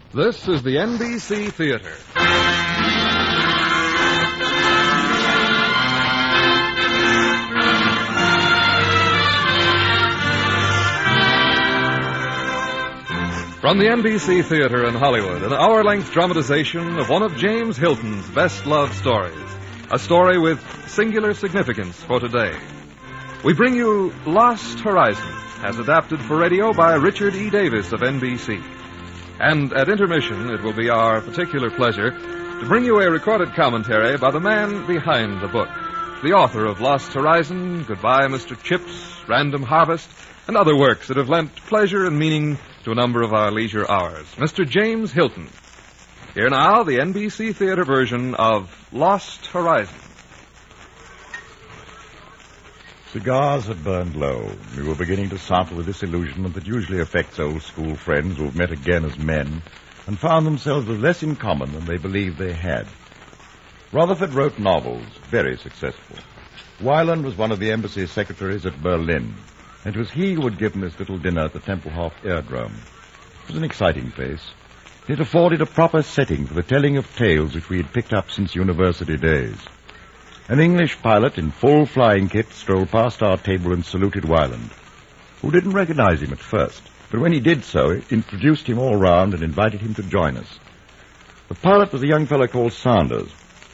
This is the NBC Theater. From the NBC Theater in Hollywood, an hour-length dramatization of one of James Hilton's best-loved stories. A story with singular significance for today. We bring you Lost Horizon, as adapted for radio by Richard E. Davis of NBC. And at intermission, it will be our particular pleasure to bring you a recorded commentary by the man behind the book, the author of Lost Horizon, Goodbye, Mr. Chips, Random Harvest, and other works that have lent pleasure and meaning to a number of our leisure hours, Mr. James Hilton. Here now, the NBC Theater version of Lost Horizon. Cigars had burned low. We were beginning to sample the disillusionment that usually affects old school friends who have met again as men and found themselves with less in common than they believed they had. Rutherford wrote novels, very successful. Weiland was one of the embassy's secretaries at Berlin, and it was he who had given this little dinner at the Tempelhof Airdrome. It was an exciting place. It afforded a proper setting for the telling of tales which we had picked up since university days. An English pilot in full flying kit strolled past our table and saluted Weiland, who didn't recognize him at first, but when he did so, introduced him all round and invited him to join us. The pilot was a young fellow called Sanders.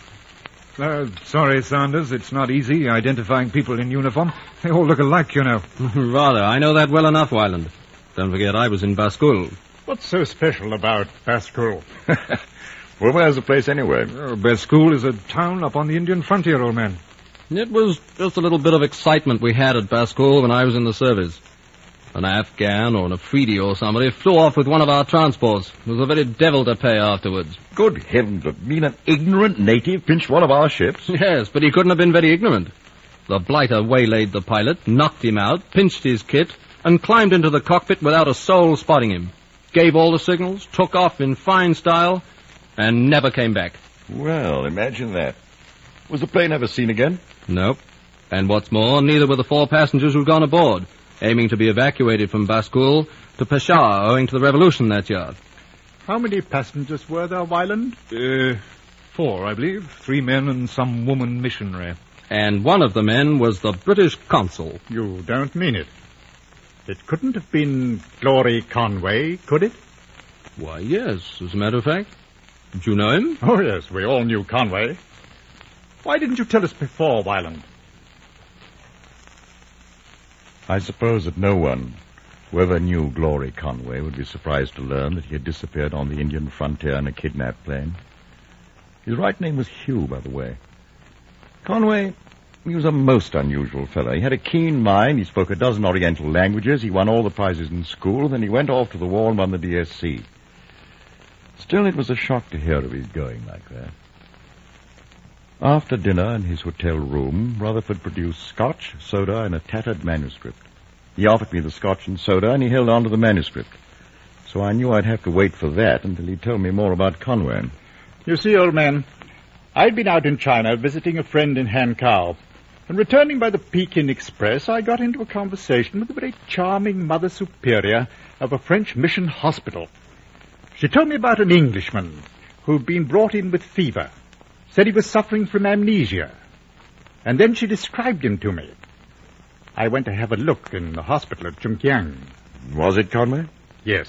Sorry, Sanders, it's not easy identifying people in uniform. They all look alike, you know. Rather, I know that well enough, Weiland. Don't forget, I was in Baskul. What's so special about Baskul? Well, where's the place anyway? Baskul is a town up on the Indian frontier, old man. It was just a little bit of excitement we had at Baskul when I was in the service. An Afghan or an Afridi or somebody flew off with one of our transports. It was a very devil to pay afterwards. Good heavens, you mean an ignorant native pinched one of our ships? Yes, but he couldn't have been very ignorant. The blighter waylaid the pilot, knocked him out, pinched his kit, and climbed into the cockpit without a soul spotting him. Gave all the signals, took off in fine style, and never came back. Well, imagine that. Was the plane ever seen again? Nope. And what's more, neither were the 4 passengers who'd gone aboard, aiming to be evacuated from Baskul to Peshawar owing to the revolution that year. How many passengers were there, Weiland? 4, I believe. 3 men and some woman missionary. And one of the men was the British consul. You don't mean it. It couldn't have been Glory Conway, could it? Why, yes, as a matter of fact. Did you know him? Oh, yes, we all knew Conway. Why didn't you tell us before, Weiland? I suppose that no one, whoever knew Glory Conway, would be surprised to learn that he had disappeared on the Indian frontier in a kidnapped plane. His right name was Hugh, by the way. Conway, he was a most unusual fellow. He had a keen mind, he spoke a dozen Oriental languages, he won all the prizes in school, then he went off to the war and won the DSC. Still, it was a shock to hear of his going like that. After dinner in his hotel room, Rutherford produced scotch, soda, and a tattered manuscript. He offered me the scotch and soda, and he held on to the manuscript. So I knew I'd have to wait for that until he told me more about Conway. You see, old man, I'd been out in China visiting a friend in Hankow, and returning by the Pekin Express, I got into a conversation with a very charming Mother Superior of a French mission hospital. She told me about an Englishman who'd been brought in with fever. Said he was suffering from amnesia. And then she described him to me. I went to have a look in the hospital at Chungkiang. Was it Conway? Yes.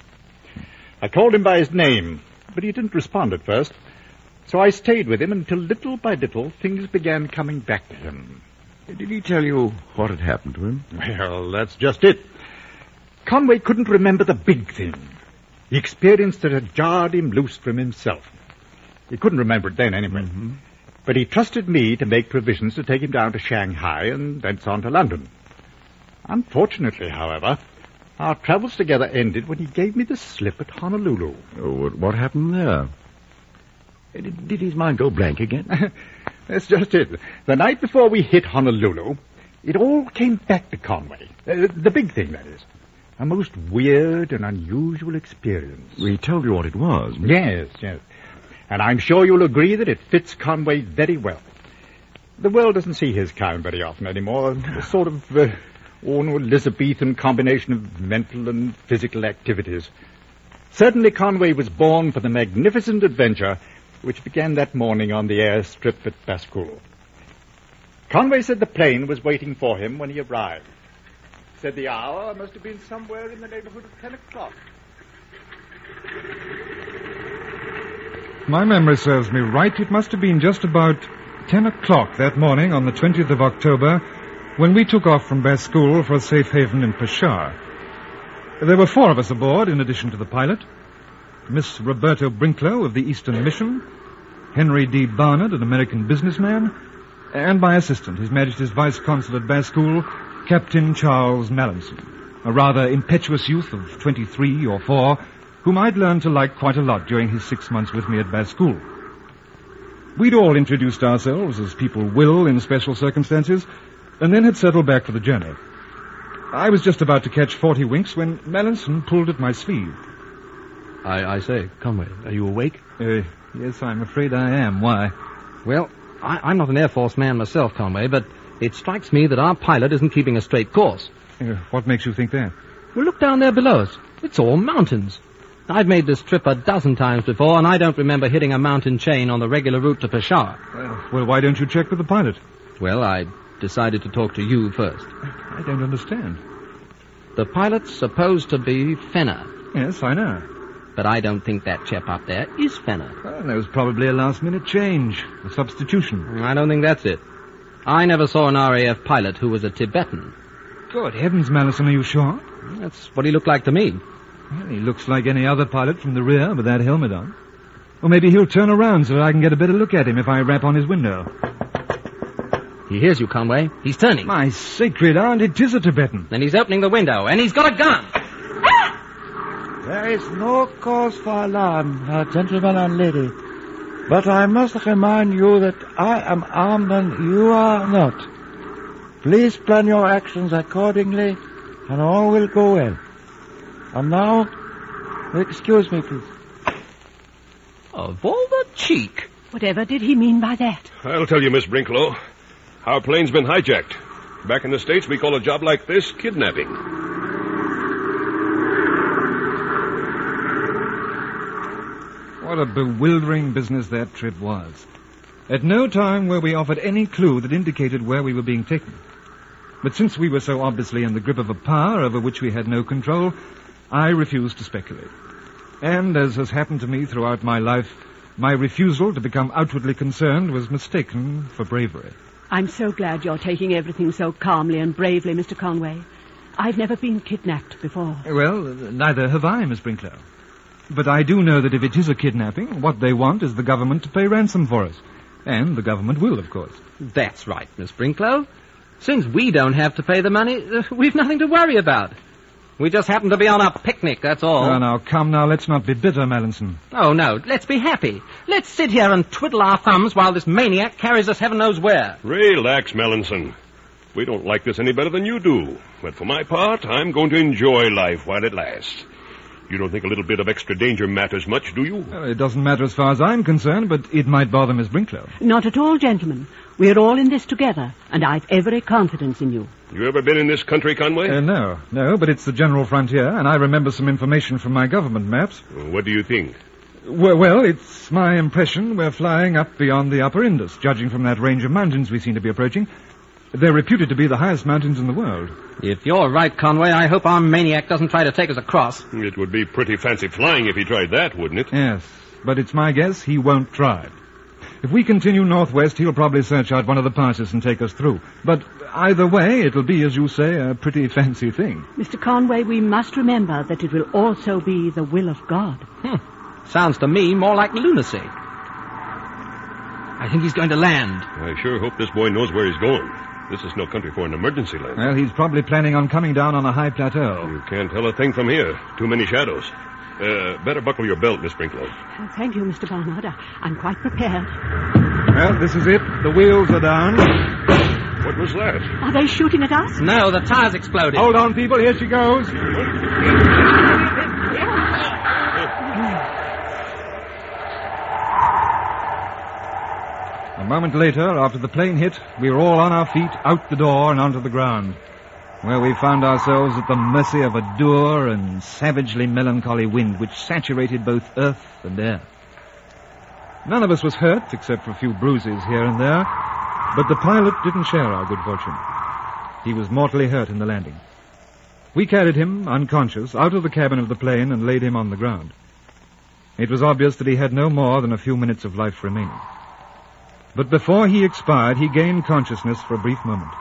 I called him by his name, but he didn't respond at first. So I stayed with him until little by little things began coming back to him. Did he tell you what had happened to him? Well, that's just it. Conway couldn't remember the big thing. The experience that had jarred him loose from himself. He couldn't remember it then, anyway. Mm-hmm. But he trusted me to make provisions to take him down to Shanghai and thence on to London. Unfortunately, however, our travels together ended when he gave me the slip at Honolulu. Oh, what happened there? Did his mind go blank again? That's just it. The night before we hit Honolulu, it all came back to Conway. The big thing, that is. A most weird and unusual experience. He told you what it was. Yes. And I'm sure you'll agree that it fits Conway very well. The world doesn't see his kind very often anymore. A sort of Elizabethan combination of mental and physical activities. Certainly Conway was born for the magnificent adventure which began that morning on the airstrip at Baskul. Conway said the plane was waiting for him when he arrived. Said the hour must have been somewhere in the neighborhood of 10 o'clock. My memory serves me right. It must have been just about 10 o'clock that morning on the 20th of October when we took off from Baskul for a safe haven in Peshawar. There were 4 of us aboard, in addition to the pilot. Miss Roberto Brinklow of the Eastern Mission, Henry D. Barnard, an American businessman, and my assistant, His Majesty's Vice Consul at Baskul, Captain Charles Mallinson, a rather impetuous youth of 23 or 4, whom I'd learned to like quite a lot during his 6 months with me at Baskul. We'd all introduced ourselves, as people will in special circumstances, and then had settled back for the journey. I was just about to catch 40 winks when Mallinson pulled at my sleeve. I say, Conway, are you awake? Yes, I'm afraid I am. Why? Well, I'm not an Air Force man myself, Conway, but it strikes me that our pilot isn't keeping a straight course. What makes you think that? Well, look down there below us. It's all mountains. I've made this trip a dozen times before, and I don't remember hitting a mountain chain on the regular route to Peshawar. Well, why don't you check with the pilot? Well, I decided to talk to you first. I don't understand. The pilot's supposed to be Fenner. Yes, I know. But I don't think that chap up there is Fenner. Well, there was probably a last-minute change, a substitution. I don't think that's it. I never saw an RAF pilot who was a Tibetan. Good heavens, Mallinson, are you sure? That's what he looked like to me. Well, he looks like any other pilot from the rear with that helmet on. Or maybe he'll turn around so that I can get a better look at him if I rap on his window. He hears you, Conway. He's turning. My sacred aunt, it is a Tibetan. Then he's opening the window, and he's got a gun. There is no cause for alarm, gentlemen and lady. But I must remind you that I am armed and you are not. Please plan your actions accordingly, and all will go well. And now, excuse me, please. Of all the cheek. Whatever did he mean by that? I'll tell you, Miss Brinklow. Our plane's been hijacked. Back in the States, we call a job like this kidnapping. What a bewildering business that trip was. At no time were we offered any clue that indicated where we were being taken. But since we were so obviously in the grip of a power over which we had no control, I refused to speculate. And, as has happened to me throughout my life, my refusal to become outwardly concerned was mistaken for bravery. I'm so glad you're taking everything so calmly and bravely, Mr. Conway. I've never been kidnapped before. Well, neither have I, Miss Brinklow. But I do know that if it is a kidnapping, what they want is the government to pay ransom for us. And the government will, of course. That's right, Miss Brinklow. Since we don't have to pay the money, we've nothing to worry about. We just happen to be on a picnic, that's all. Now, come now, let's not be bitter, Mallinson. Oh, no, let's be happy. Let's sit here and twiddle our thumbs while this maniac carries us heaven knows where. Relax, Mallinson. We don't like this any better than you do. But for my part, I'm going to enjoy life while it lasts. You don't think a little bit of extra danger matters much, do you? It doesn't matter as far as I'm concerned, but it might bother Miss Brinklow. Not at all, gentlemen. We're all in this together, and I've every confidence in you. You ever been in this country, Conway? No, but it's the general frontier, and I remember some information from my government maps. What do you think? Well, it's my impression we're flying up beyond the upper Indus, judging from that range of mountains we seem to be approaching. They're reputed to be the highest mountains in the world. If you're right, Conway, I hope our maniac doesn't try to take us across. It would be pretty fancy flying if he tried that, wouldn't it? Yes, but it's my guess he won't try. If we continue northwest, he'll probably search out one of the passes and take us through. But either way, it'll be, as you say, a pretty fancy thing. Mr. Conway, we must remember that it will also be the will of God. Sounds to me more like lunacy. I think he's going to land. I sure hope this boy knows where he's going. This is no country for an emergency land. Well, he's probably planning on coming down on a high plateau. You can't tell a thing from here. Too many shadows. Better buckle your belt, Miss Brinklow. Thank you, Mr. Barnard. I'm quite prepared. Well, this is it. The wheels are down. What was that? Are they shooting at us? No, the tires exploded. Hold on, people. Here she goes. A moment later, after the plane hit, we were all on our feet, out the door, and onto the ground. where we found ourselves at the mercy of a dour and savagely melancholy wind which saturated both earth and air. None of us was hurt, except for a few bruises here and there, but the pilot didn't share our good fortune. He was mortally hurt in the landing. We carried him, unconscious, out of the cabin of the plane and laid him on the ground. It was obvious that he had no more than a few minutes of life remaining. But before he expired, he gained consciousness for a brief moment.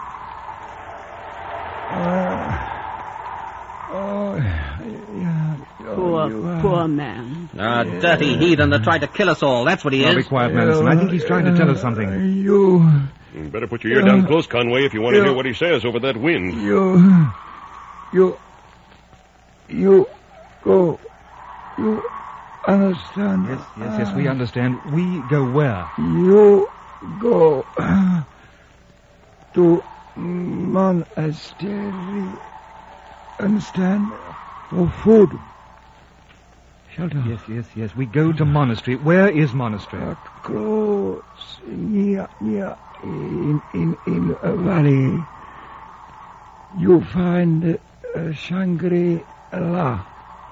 Poor man. A dirty heathen that tried to kill us all. That's what he is. Be quiet, Madison. I think he's trying to tell us something. You better put your ear down close, Conway, if you want to hear what he says over that wind. You understand? Yes, we understand. We go where? You go to monastery. Understand? For food. Shelter. Yes. We go to monastery. Where is monastery? Close near in a valley. You find Shangri-La.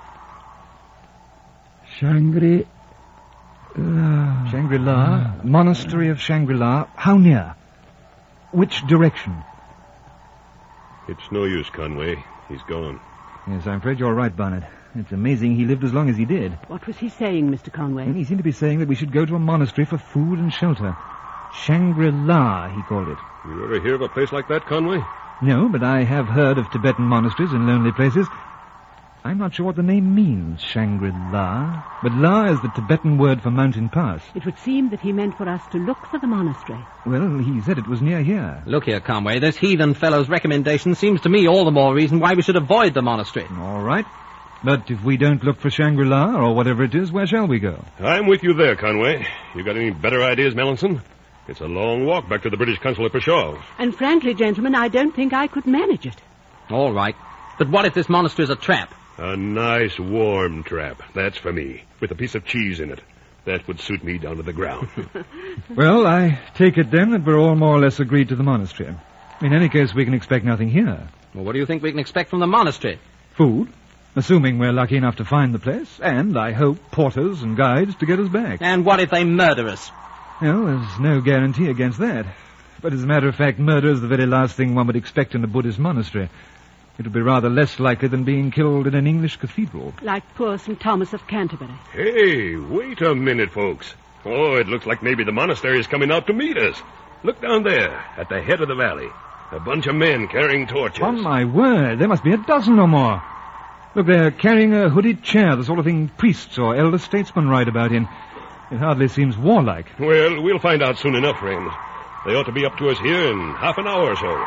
Shangri-La. Shangri-La? Monastery of Shangri-La. How near? Which direction? It's no use, Conway. He's gone. Yes, I'm afraid you're right, Barnett. It's amazing he lived as long as he did. What was he saying, Mr. Conway? He seemed to be saying that we should go to a monastery for food and shelter. Shangri-La, he called it. You ever hear of a place like that, Conway? No, but I have heard of Tibetan monasteries in lonely places. I'm not sure what the name means, Shangri-La. But La is the Tibetan word for mountain pass. It would seem that he meant for us to look for the monastery. Well, he said it was near here. Look here, Conway. This heathen fellow's recommendation seems to me all the more reason why we should avoid the monastery. All right. But if we don't look for Shangri-La, or whatever it is, where shall we go? I'm with you there, Conway. You got any better ideas, Melanson? It's a long walk back to the British consul at Peshawar. And frankly, gentlemen, I don't think I could manage it. All right. But what if this monastery's a trap? A nice, warm trap. That's for me. With a piece of cheese in it. That would suit me down to the ground. Well, I take it then that we're all more or less agreed to the monastery. In any case, we can expect nothing here. Well, what do you think we can expect from the monastery? Food, assuming we're lucky enough to find the place, and, I hope, porters and guides to get us back. And what if they murder us? Well, there's no guarantee against that. But as a matter of fact, murder is the very last thing one would expect in a Buddhist monastery. It would be rather less likely than being killed in an English cathedral. Like poor St. Thomas of Canterbury. Hey, wait a minute, folks. Oh, it looks like maybe the monastery is coming out to meet us. Look down there, at the head of the valley. A bunch of men carrying torches. On my word, there must be a dozen or more. Look, they're carrying a hooded chair, the sort of thing priests or elder statesmen ride about in. It hardly seems warlike. Well, we'll find out soon enough, friends. They ought to be up to us here in half an hour or so.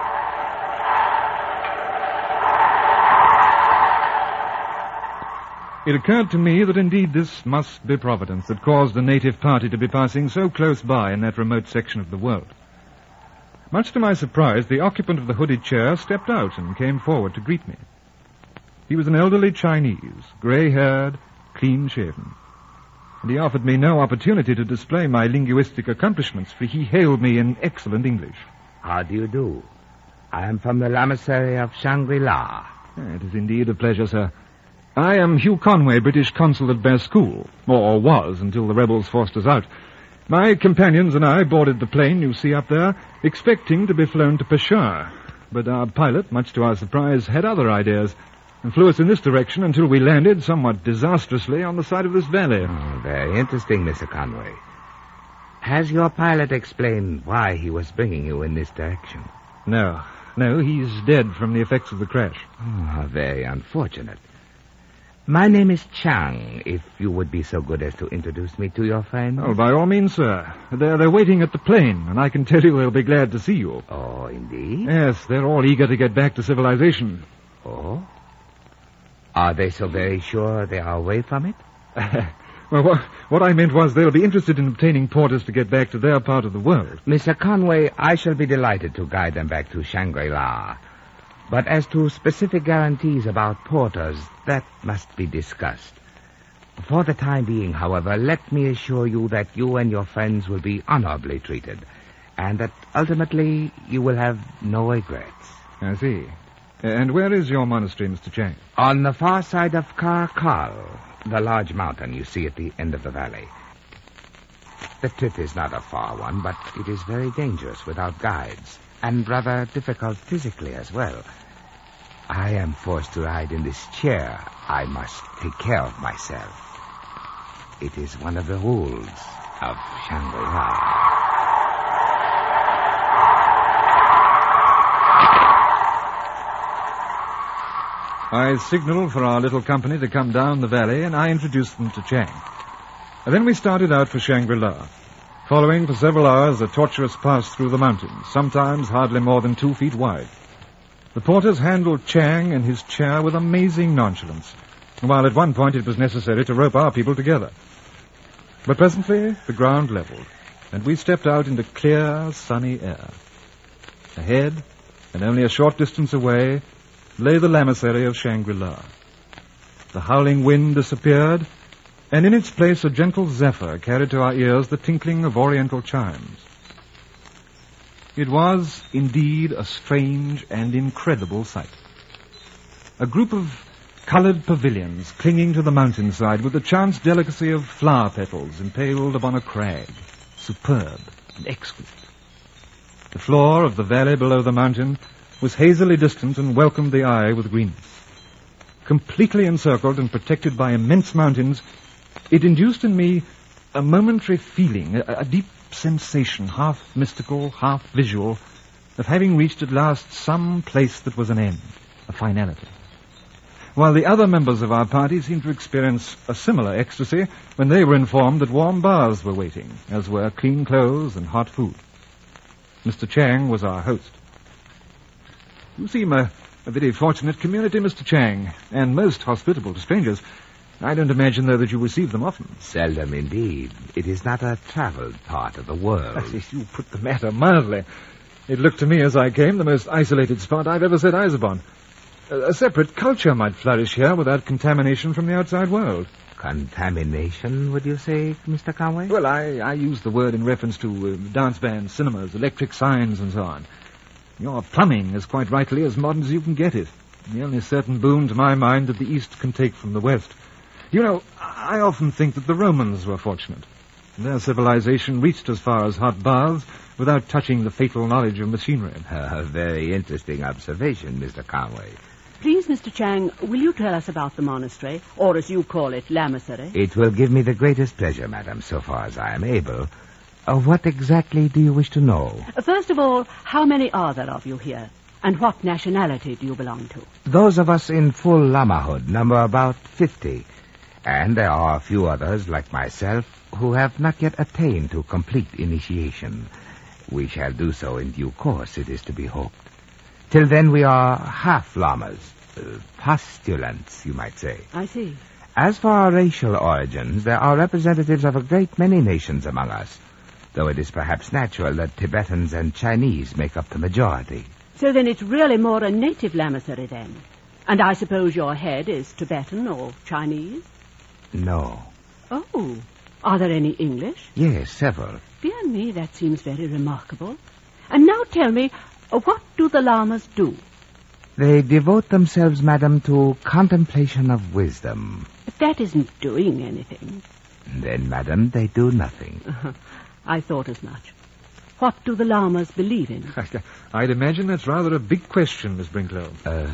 It occurred to me that indeed this must be Providence that caused the native party to be passing so close by in that remote section of the world. Much to my surprise, the occupant of the hooded chair stepped out and came forward to greet me. He was an elderly Chinese, grey-haired, clean-shaven. And he offered me no opportunity to display my linguistic accomplishments, for he hailed me in excellent English. How do you do? I am from the Lamasery of Shangri-La. It is indeed a pleasure, sir. I am Hugh Conway, British consul at Baskul, or was until the rebels forced us out. My companions and I boarded the plane you see up there, expecting to be flown to Peshawar. But our pilot, much to our surprise, had other ideas, and flew us in this direction until we landed, somewhat disastrously, on the side of this valley. Oh, very interesting, Mr. Conway. Has your pilot explained why he was bringing you in this direction? No, he's dead from the effects of the crash. Oh, how very unfortunate. My name is Chang, if you would be so good as to introduce me to your friends. Oh, by all means, sir. They're waiting at the plane, and I can tell you they'll be glad to see you. Oh, indeed? Yes, they're all eager to get back to civilization. Oh? Are they so very sure they are away from it? Well, what I meant was they'll be interested in obtaining porters to get back to their part of the world. Mr. Conway, I shall be delighted to guide them back to Shangri-La. But as to specific guarantees about porters, that must be discussed. For the time being, however, let me assure you that you and your friends will be honorably treated, and that ultimately you will have no regrets. I see. And where is your monastery, Mr. Chang? On the far side of Karakal, the large mountain you see at the end of the valley. The trip is not a far one, but it is very dangerous without guides, and rather difficult physically as well. I am forced to ride in this chair. I must take care of myself. It is one of the rules of Shangri-La. I signaled for our little company to come down the valley, and I introduced them to Chang. And then we started out for Shangri-La, following for several hours a tortuous pass through the mountains, sometimes hardly more than 2 feet wide. The porters handled Chang and his chair with amazing nonchalance, while at one point it was necessary to rope our people together. But presently the ground leveled, and we stepped out into clear, sunny air. Ahead, and only a short distance away, lay the lamasery of Shangri-La. The howling wind disappeared, and in its place a gentle zephyr carried to our ears the tinkling of oriental chimes. It was indeed a strange and incredible sight. A group of colored pavilions clinging to the mountainside with the chance delicacy of flower petals impaled upon a crag, superb and exquisite. The floor of the valley below the mountain was hazily distant and welcomed the eye with greenness. Completely encircled and protected by immense mountains, it induced in me a momentary feeling, a deep sensation, half mystical, half visual, of having reached at last some place that was an end, a finality. While the other members of our party seemed to experience a similar ecstasy when they were informed that warm baths were waiting, as were clean clothes and hot food. Mr. Chang was our host. You seem a very fortunate community, Mr. Chang, and most hospitable to strangers. I don't imagine, though, that you receive them often. Seldom indeed. It is not a traveled part of the world. You put the matter mildly. It looked to me as I came the most isolated spot I've ever set eyes upon. A separate culture might flourish here without contamination from the outside world. Contamination, would you say, Mr. Conway? Well, I use the word in reference to dance bands, cinemas, electric signs, and so on. Your plumbing is quite rightly as modern as you can get it. The only certain boon to my mind that the East can take from the West. You know, I often think that the Romans were fortunate. Their civilization reached as far as hot baths without touching the fatal knowledge of machinery. A very interesting observation, Mr. Conway. Please, Mr. Chang, will you tell us about the monastery, or as you call it, lamasery? It will give me the greatest pleasure, madam, so far as I am able. What exactly do you wish to know? First of all, how many are there of you here? And what nationality do you belong to? Those of us in full lamahood number about 50. And there are a few others, like myself, who have not yet attained to complete initiation. We shall do so in due course, it is to be hoped. Till then we are half lamas, postulants, you might say. I see. As for our racial origins, there are representatives of a great many nations among us, though it is perhaps natural that Tibetans and Chinese make up the majority. So then it's really more a native lamasery then? And I suppose your head is Tibetan or Chinese? No. Oh, are there any English? Yes, several. Dear me, that seems very remarkable. And now tell me, what do the lamas do? They devote themselves, madam, to contemplation of wisdom. But that isn't doing anything. Then, madam, they do nothing. I thought as much. What do the lamas believe in? I'd imagine that's rather a big question, Miss Brinklow.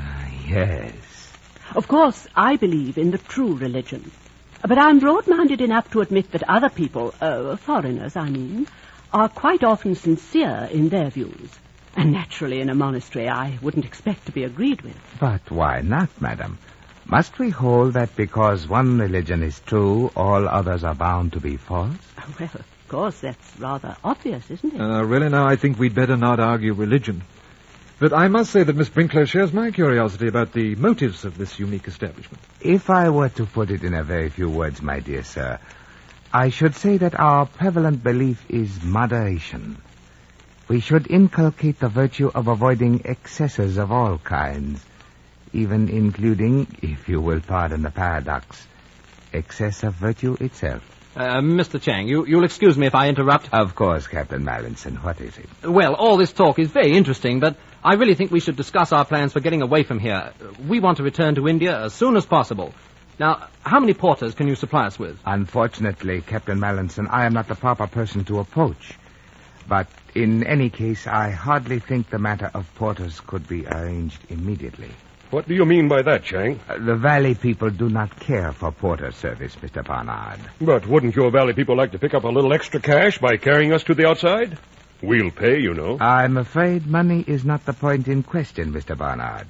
Yes. Of course, I believe in the true religion. But I'm broad-minded enough to admit that other people, foreigners, I mean, are quite often sincere in their views. And naturally, in a monastery, I wouldn't expect to be agreed with. But why not, madam? Must we hold that because one religion is true, all others are bound to be false? Well, of course, that's rather obvious, isn't it? Really, now, I think we'd better not argue religion. But I must say that Miss Brinklow shares my curiosity about the motives of this unique establishment. If I were to put it in a very few words, my dear sir, I should say that our prevalent belief is moderation. We should inculcate the virtue of avoiding excesses of all kinds, even including, if you will pardon the paradox, excess of virtue itself. Mr. Chang, you'll excuse me if I interrupt. Of course, Captain Mallinson. What is it? Well, all this talk is very interesting, but I really think we should discuss our plans for getting away from here. We want to return to India as soon as possible. Now, how many porters can you supply us with? Unfortunately, Captain Mallinson, I am not the proper person to approach. But in any case, I hardly think the matter of porters could be arranged immediately. What do you mean by that, Chang? The Valley people do not care for porter service, Mr. Barnard. But wouldn't your Valley people like to pick up a little extra cash by carrying us to the outside? We'll pay, you know. I'm afraid money is not the point in question, Mr. Barnard.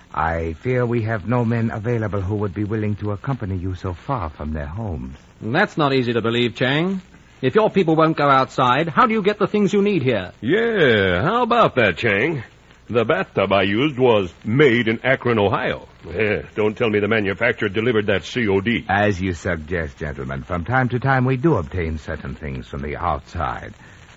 I fear we have no men available who would be willing to accompany you so far from their homes. That's not easy to believe, Chang. If your people won't go outside, how do you get the things you need here? Yeah, how about that, Chang? The bathtub I used was made in Akron, Ohio. Don't tell me the manufacturer delivered that COD. As you suggest, gentlemen, from time to time we do obtain certain things from the outside.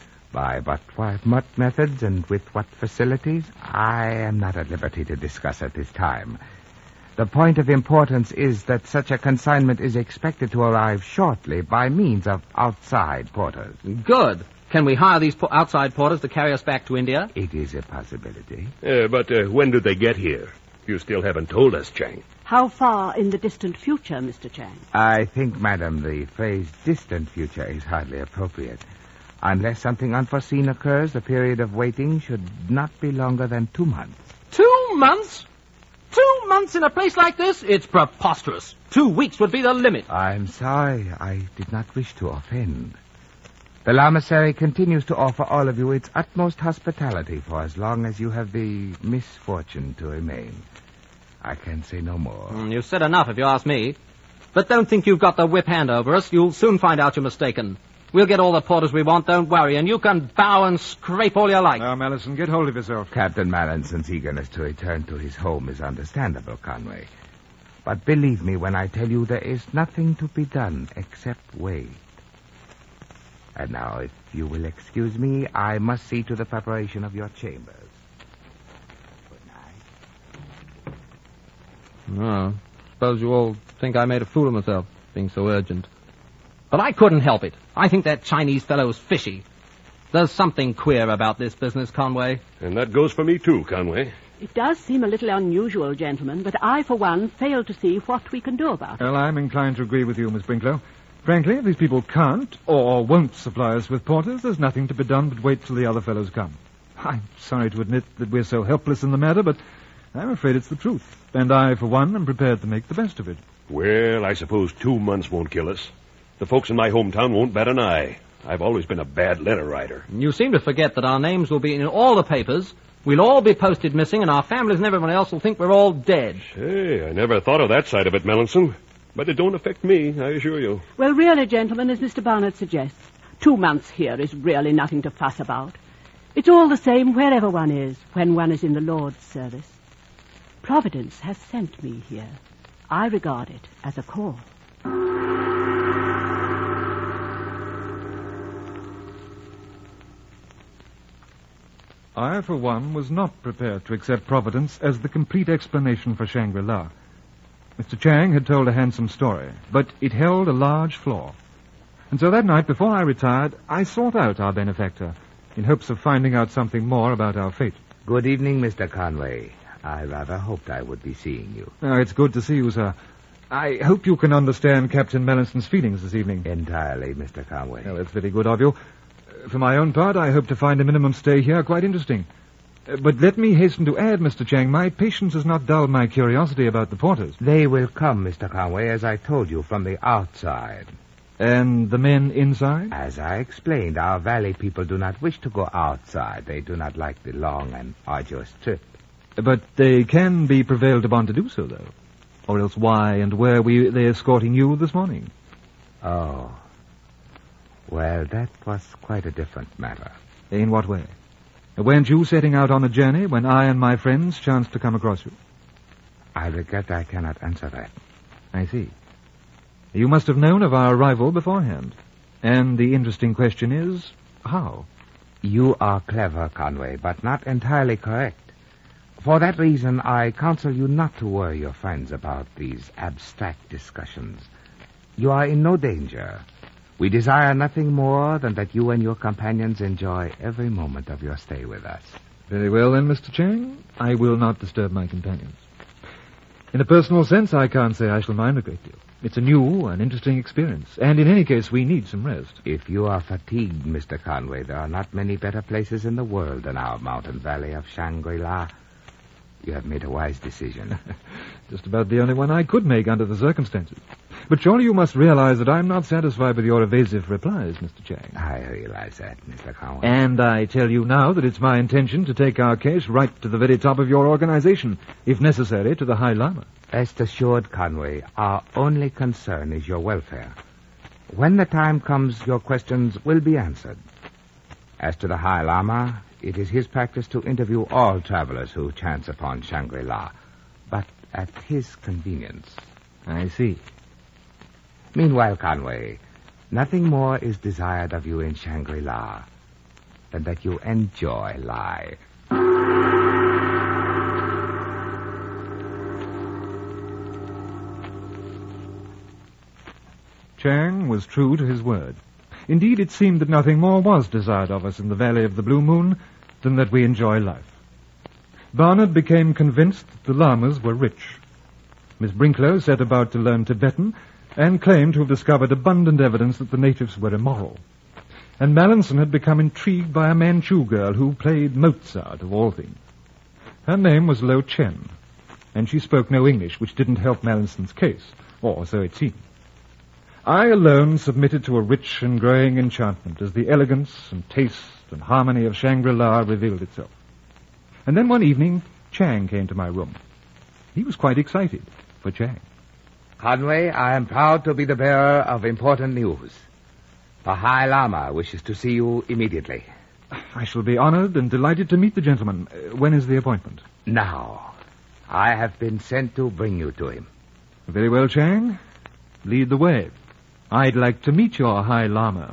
By what methods and with what facilities, I am not at liberty to discuss at this time. The point of importance is that such a consignment is expected to arrive shortly by means of outside porters. Good. Can we hire these outside porters to carry us back to India? It is a possibility. But when do they get here? You still haven't told us, Chang. How far in the distant future, Mr. Chang? I think, madam, the phrase distant future is hardly appropriate. Unless something unforeseen occurs, the period of waiting should not be longer than 2 months. 2 months? 2 months in a place like this? It's preposterous. 2 weeks would be the limit. I'm sorry. I did not wish to offend. The Lamasery continues to offer all of you its utmost hospitality for as long as you have the misfortune to remain. I can say no more. You've said enough if you ask me. But don't think you've got the whip hand over us. You'll soon find out you're mistaken. We'll get all the porters we want, don't worry, and you can bow and scrape all you like. Now, Mallison, get hold of yourself. Captain Mallinson's eagerness to return to his home is understandable, Conway. But believe me when I tell you there is nothing to be done except wait. And now, if you will excuse me, I must see to the preparation of your chambers. Good night. Oh, suppose you all think I made a fool of myself, being so urgent. But I couldn't help it. I think that Chinese fellow's fishy. There's something queer about this business, Conway. And that goes for me, too, Conway. It does seem a little unusual, gentlemen, but I, for one, fail to see what we can do about it. Well, I'm inclined to agree with you, Miss Brinklow. Frankly, if these people can't or won't supply us with porters, there's nothing to be done but wait till the other fellows come. I'm sorry to admit that we're so helpless in the matter, but I'm afraid it's the truth. And I, for one, am prepared to make the best of it. Well, I suppose 2 months won't kill us. The folks in my hometown won't bat an eye. I've always been a bad letter writer. You seem to forget that our names will be in all the papers. We'll all be posted missing, and our families and everyone else will think we're all dead. Hey, I never thought of that side of it, Mallinson. But it don't affect me, I assure you. Well, really, gentlemen, as Mr. Barnard suggests, 2 months here is really nothing to fuss about. It's all the same wherever one is when one is in the Lord's service. Providence has sent me here. I regard it as a call. I, for one, was not prepared to accept Providence as the complete explanation for Shangri-La. Mr. Chang had told a handsome story, but it held a large flaw. And so that night, before I retired, I sought out our benefactor in hopes of finding out something more about our fate. Good evening, Mr. Conway. I rather hoped I would be seeing you. Oh, it's good to see you, sir. I hope you can understand Captain Mallinson's feelings this evening. Entirely, Mr. Conway. Well, that's very good of you. For my own part, I hope to find a minimum stay here quite interesting. But let me hasten to add, Mr. Chang, my patience has not dulled my curiosity about the porters. They will come, Mr. Conway, as I told you, from the outside. And the men inside? As I explained, our valley people do not wish to go outside. They do not like the long and arduous trip. But they can be prevailed upon to do so, though. Or else why and where were they escorting you this morning? Oh. Well, that was quite a different matter. In what way? Weren't you setting out on a journey when I and my friends chanced to come across you? I regret I cannot answer that. I see. You must have known of our arrival beforehand. And the interesting question is, how? You are clever, Conway, but not entirely correct. For that reason, I counsel you not to worry your friends about these abstract discussions. You are in no danger. We desire nothing more than that you and your companions enjoy every moment of your stay with us. Very well, then, Mr. Chang. I will not disturb my companions. In a personal sense, I can't say I shall mind a great deal. It's a new and interesting experience, and in any case, we need some rest. If you are fatigued, Mr. Conway, there are not many better places in the world than our mountain valley of Shangri-La. You have made a wise decision. Just about the only one I could make under the circumstances. But surely you must realize that I'm not satisfied with your evasive replies, Mr. Chang. I realize that, Mr. Conway. And I tell you now that it's my intention to take our case right to the very top of your organization, if necessary, to the High Lama. Rest assured, Conway, our only concern is your welfare. When the time comes, your questions will be answered. As to the High Lama, it is his practice to interview all travelers who chance upon Shangri-La, but at his convenience. I see. Meanwhile, Conway, nothing more is desired of you in Shangri-La than that you enjoy life. Chang was true to his word. Indeed, it seemed that nothing more was desired of us in the Valley of the Blue Moon than that we enjoy life. Barnard became convinced that the Lamas were rich. Miss Brinklow set about to learn Tibetan and claimed to have discovered abundant evidence that the natives were immoral. And Mallinson had become intrigued by a Manchu girl who played Mozart, of all things. Her name was Lo Chen, and she spoke no English, which didn't help Mallinson's case, or so it seemed. I alone submitted to a rich and growing enchantment as the elegance and taste and harmony of Shangri-La revealed itself. And then one evening, Chang came to my room. He was quite excited for Chang. Conway, I am proud to be the bearer of important news. The High Lama wishes to see you immediately. I shall be honored and delighted to meet the gentleman. When is the appointment? Now. I have been sent to bring you to him. Very well, Chang. Lead the way. I'd like to meet your High Lama.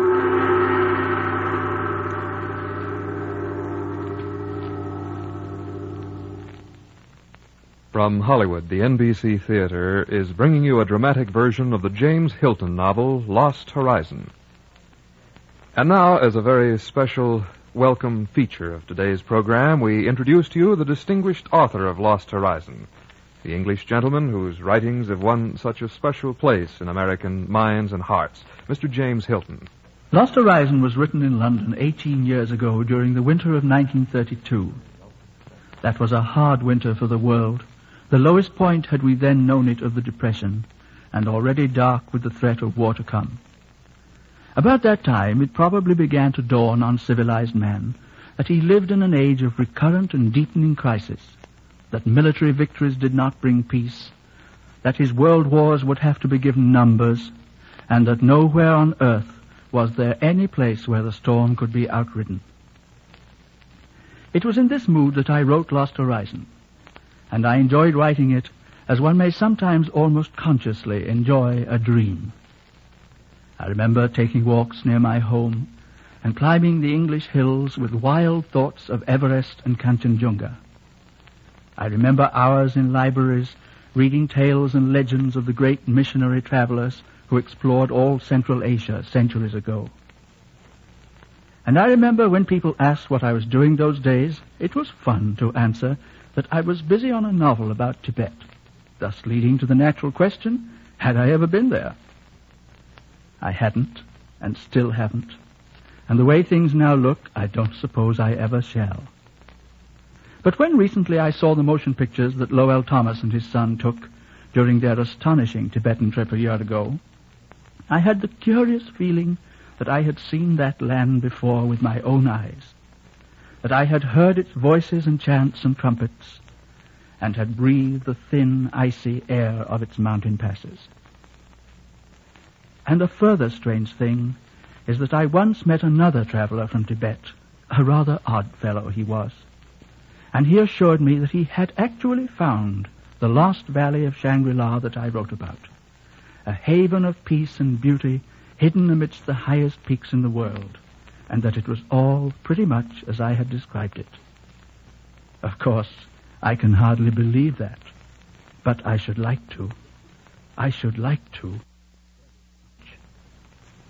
From Hollywood, the NBC Theater is bringing you a dramatic version of the James Hilton novel, Lost Horizon. And now, as a very special welcome feature of today's program, we introduce to you the distinguished author of Lost Horizon, the English gentleman whose writings have won such a special place in American minds and hearts, Mr. James Hilton. Lost Horizon was written in London 18 years ago during the winter of 1932. That was a hard winter for the world. The lowest point had we then known it of the Depression, and already dark with the threat of war to come. About that time, it probably began to dawn on civilized man that he lived in an age of recurrent and deepening crisis, that military victories did not bring peace, that his world wars would have to be given numbers, and that nowhere on earth was there any place where the storm could be outridden. It was in this mood that I wrote Lost Horizon, and I enjoyed writing it as one may sometimes almost consciously enjoy a dream. I remember taking walks near my home and climbing the English hills with wild thoughts of Everest and Kanchenjunga. I remember hours in libraries reading tales and legends of the great missionary travelers who explored all Central Asia centuries ago. And I remember when people asked what I was doing those days, it was fun to answer that I was busy on a novel about Tibet, thus leading to the natural question, had I ever been there? I hadn't, and still haven't. And the way things now look, I don't suppose I ever shall. But when recently I saw the motion pictures that Lowell Thomas and his son took during their astonishing Tibetan trip a year ago, I had the curious feeling that I had seen that land before with my own eyes, that I had heard its voices and chants and trumpets, and had breathed the thin, icy air of its mountain passes. And a further strange thing is that I once met another traveler from Tibet, a rather odd fellow he was, and he assured me that he had actually found the lost valley of Shangri-La that I wrote about, a haven of peace and beauty hidden amidst the highest peaks in the world, and that it was all pretty much as I had described it. Of course, I can hardly believe that, but I should like to. I should like to.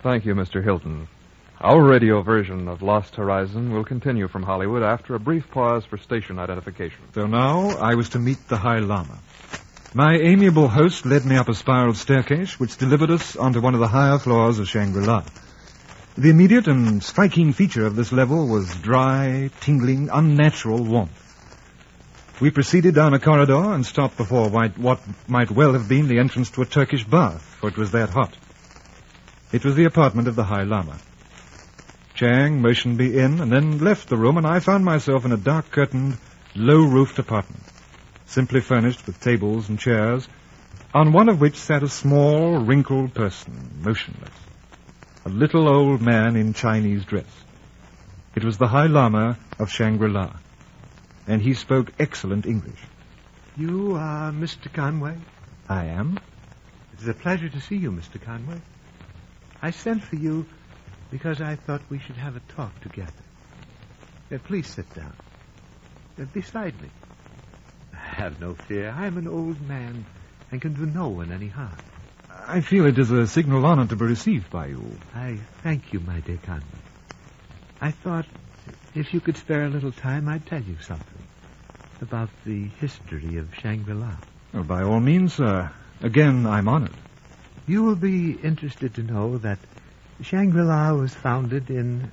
Thank you, Mr. Hilton. Our radio version of Lost Horizon will continue from Hollywood after a brief pause for station identification. So now I was to meet the High Lama. My amiable host led me up a spiral staircase which delivered us onto one of the higher floors of Shangri-La. The immediate and striking feature of this level was dry, tingling, unnatural warmth. We proceeded down a corridor and stopped before what might well have been the entrance to a Turkish bath, for it was that hot. It was the apartment of the High Lama. Chang motioned me in and then left the room, and I found myself in a dark-curtained, low-roofed apartment, simply furnished with tables and chairs, on one of which sat a small, wrinkled person, motionless. A little old man in Chinese dress. It was the High Lama of Shangri-La, and he spoke excellent English. You are Mr. Conway? I am. It is a pleasure to see you, Mr. Conway. I sent for you because I thought we should have a talk together. Please sit down. Beside me. Have no fear. I am an old man and can do no one any harm. I feel it is a signal honor to be received by you. I thank you, my dear Conway. I thought if you could spare a little time, I'd tell you something about the history of Shangri-La. Well, by all means, sir. Again, I'm honored. You will be interested to know that Shangri-La was founded in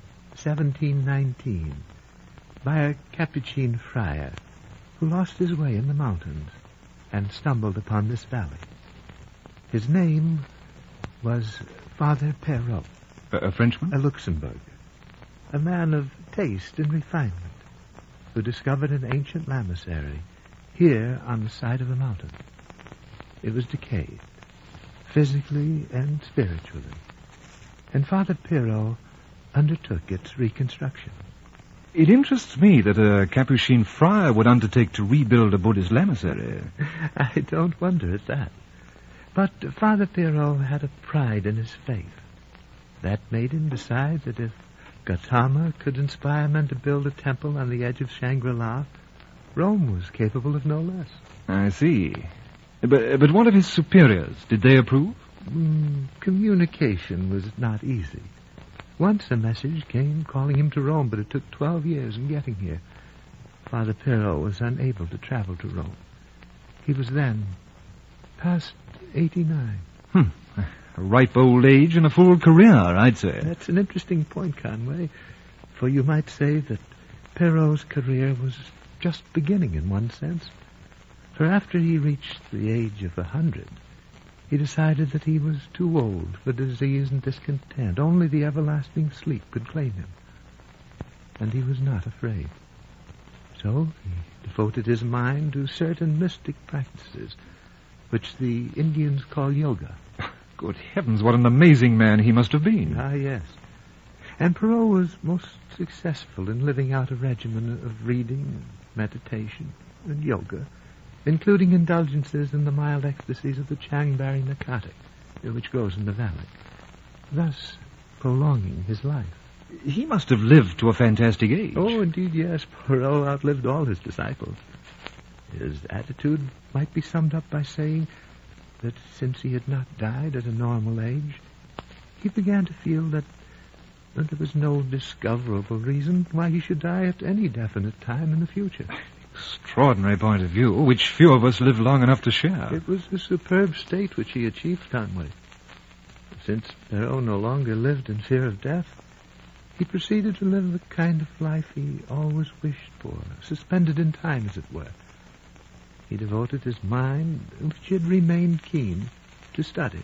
1719 by a Capuchin friar who lost his way in the mountains and stumbled upon this valley. His name was Father Perrault. A Frenchman? A Luxembourg. A man of taste and refinement who discovered an ancient lamasery here on the side of a mountain. It was decayed, physically and spiritually, and Father Perrault undertook its reconstruction. It interests me that a Capuchin friar would undertake to rebuild a Buddhist lamasery. I don't wonder at that. But Father Perrault had a pride in his faith. That made him decide that if Gautama could inspire men to build a temple on the edge of Shangri-La, Rome was capable of no less. I see. But what of his superiors? Did they approve? Communication was not easy. Once a message came calling him to Rome, but it took 12 years in getting here. Father Perrault was unable to travel to Rome. He was then past 89. A ripe old age and a full career, I'd say. That's an interesting point, Conway, for you might say that Perrault's career was just beginning in one sense. For after he reached the age of 100, he decided that he was too old for disease and discontent. Only the everlasting sleep could claim him. And he was not afraid. So he devoted his mind to certain mystic practices, which the Indians call yoga. Good heavens, what an amazing man he must have been. Ah, yes. And Perrault was most successful in living out a regimen of reading, meditation, and yoga, including indulgences in the mild ecstasies of the Changberry narcotic, which grows in the valley, thus prolonging his life. He must have lived to a fantastic age. Oh, indeed, yes. Perrault outlived all his disciples. His attitude might be summed up by saying that since he had not died at a normal age, he began to feel that there was no discoverable reason why he should die at any definite time in the future. Extraordinary point of view, which few of us live long enough to share. It was a superb state which he achieved, Conway. Since Perrault no longer lived in fear of death, he proceeded to live the kind of life he always wished for, suspended in time, as it were. He devoted his mind, which had remained keen, to study.